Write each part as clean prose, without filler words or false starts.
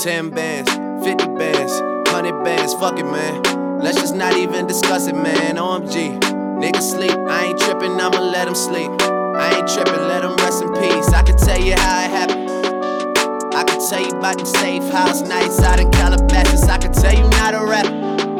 10 bands, 50 bands, 100 bands, fuck it, man. Let's just not even discuss it, man. OMG, niggas sleep, I ain't trippin', I'ma let them sleep. I ain't trippin', let them rest in peace. I can tell you how it happened. I can tell you about them safe house nights out in Calabasas. I can tell you not a rapper.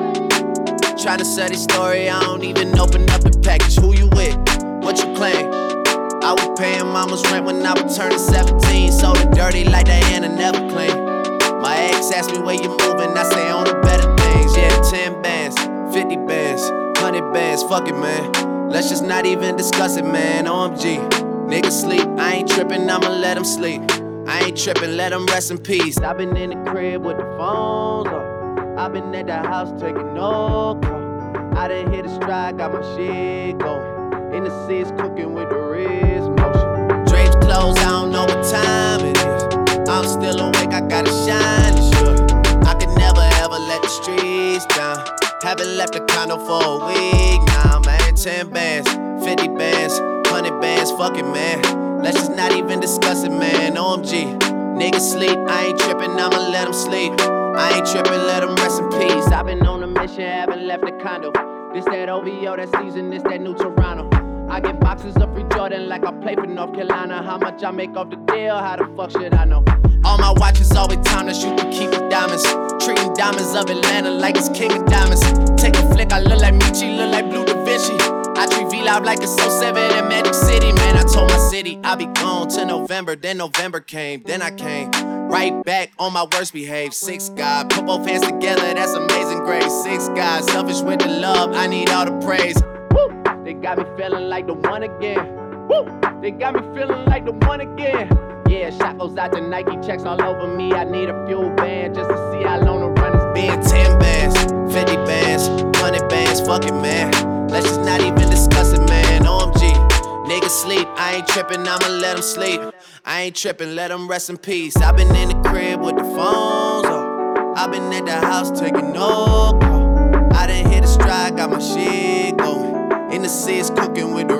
Tryna sell this story, I don't even open up the package. Who you with? What you claim? I was paying mama's rent when I was turning 17. Sold it dirty like Diana, never clean. My ex asked me where you moving, I say on the better things. Yeah, 10 bands, 50 bands, 100 bands, fuck it, man. Let's just not even discuss it, man. OMG, niggas sleep, I ain't trippin', I'ma let them sleep. I ain't trippin', let them rest in peace. I been in the crib with the phones off. I been at the house taking no call. I done hit a stride, got my shit going. In the seats cooking with the wrist motion. Drapes closed, I don't know what time it is. I'm still awake, I gotta shine and sure. I could never ever let the streets down. Haven't left the condo for a week now, man. 10 bands, 50 bands, 100 bands, fuck it, man. Let's just not even discuss it, man. OMG, niggas sleep, I ain't trippin', I'ma let them sleep. I ain't trippin', let them rest in peace. I've been on a mission, haven't left the condo. This that OVO, that season, this that new Toronto. I get boxes of free Jordan like I play for North Carolina. How much I make off the deal, how the fuck should I know? All my watches always timeless, you can keep the diamonds. Treating diamonds of Atlanta like it's king of diamonds. Take a flick, I look like Michi, look like Blue Da Vinci. I treat V-Live like it's 07 in Magic City. Man, I told my city I'll be gone till November. Then November came, then I came right back on my worst behave. 6 God, put both hands together, that's amazing grace. 6 God, selfish with the love, I need all the praise. Woo! They got me feeling like the one again. Woo! They got me feeling like the one again. Yeah, shot goes out to Nike, checks all over me. I need a fuel band just to see how long the run is being. 10 bands, 50 bands, 100 bands, fuck it, man. Let's just not even discuss it, man. OMG, niggas sleep, I ain't trippin', I'ma let them sleep. I ain't trippin', let them rest in peace. I been in the crib with the phones off. I been at the house taking no call. I done hit a stride, got my shit going. In the seats cooking with the